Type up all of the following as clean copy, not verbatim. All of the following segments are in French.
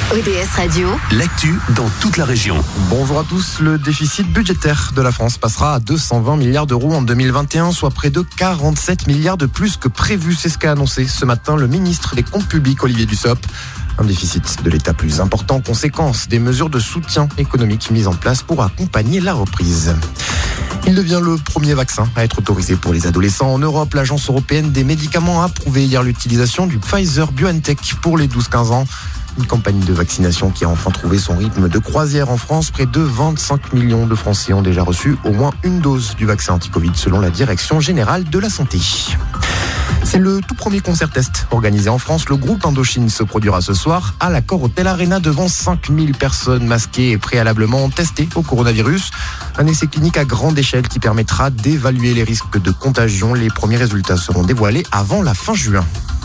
ODS Radio, l'actu dans toute la région. Bonjour à tous. Le déficit budgétaire de la France passera à 220 milliards d'euros en 2021, soit près de 47 milliards de plus que prévu. C'est ce qu'a annoncé ce matin le ministre des Comptes publics, Olivier Dussopt. Un déficit de l'État plus important, conséquence des mesures de soutien économique mises en place pour accompagner la reprise. Il devient le premier vaccin à être autorisé pour les adolescents en Europe. L'Agence européenne des médicaments a approuvé hier l'utilisation du Pfizer-BioNTech pour les 12-15 ans. Une campagne de vaccination qui a enfin trouvé son rythme de croisière en France. Près de 25 millions de Français ont déjà reçu au moins une dose du vaccin anti-Covid selon la Direction générale de la santé. C'est le tout premier concert test organisé en France. Le groupe Indochine se produira ce soir à l'Accor Hotel Arena devant 5000 personnes masquées et préalablement testées au coronavirus. Un essai clinique à grande échelle qui permettra d'évaluer les risques de contagion. Les premiers résultats seront dévoilés avant la fin juin.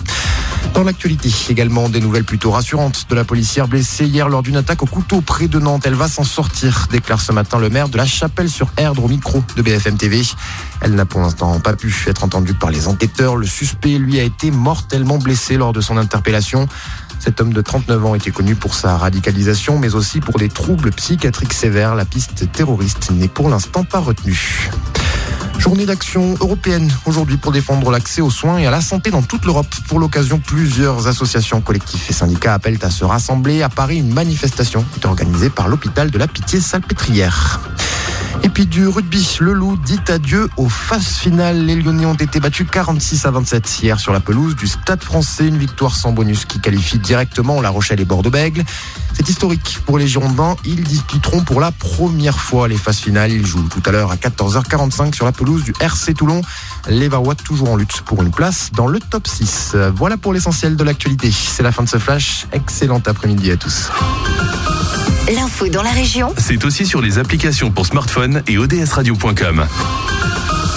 Dans l'actualité, également des nouvelles plutôt rassurantes de la policière blessée hier lors d'une attaque au couteau près de Nantes. Elle va s'en sortir, déclare ce matin le maire de la Chapelle-sur-Erdre au micro de BFM TV. Elle n'a pour l'instant pas pu être entendue par les enquêteurs. Le suspect, lui, a été mortellement blessé lors de son interpellation. Cet homme de 39 ans était connu pour sa radicalisation, mais aussi pour des troubles psychiatriques sévères. La piste terroriste n'est pour l'instant pas retenue. Journée d'action européenne aujourd'hui pour défendre l'accès aux soins et à la santé dans toute l'Europe. Pour l'occasion, plusieurs associations, collectifs et syndicats appellent à se rassembler. À Paris, une manifestation est organisée par l'hôpital de la Pitié-Salpêtrière. Et puis du rugby, le Loup dit adieu aux phases finales. Les Lyonnais ont été battus 46-27 hier sur la pelouse du Stade Français. Une victoire sans bonus qui qualifie directement La Rochelle et Bordeaux-Bègles. C'est historique pour les Girondins. Ils disputeront pour la première fois les phases finales. Ils jouent tout à l'heure à 14h45 sur la pelouse du RC Toulon. Les Varois toujours en lutte pour une place dans le top 6. Voilà pour l'essentiel de l'actualité. C'est la fin de ce flash. Excellent après-midi à tous. l'info dans la région. C'est aussi sur les applications pour smartphone et odsradio.com.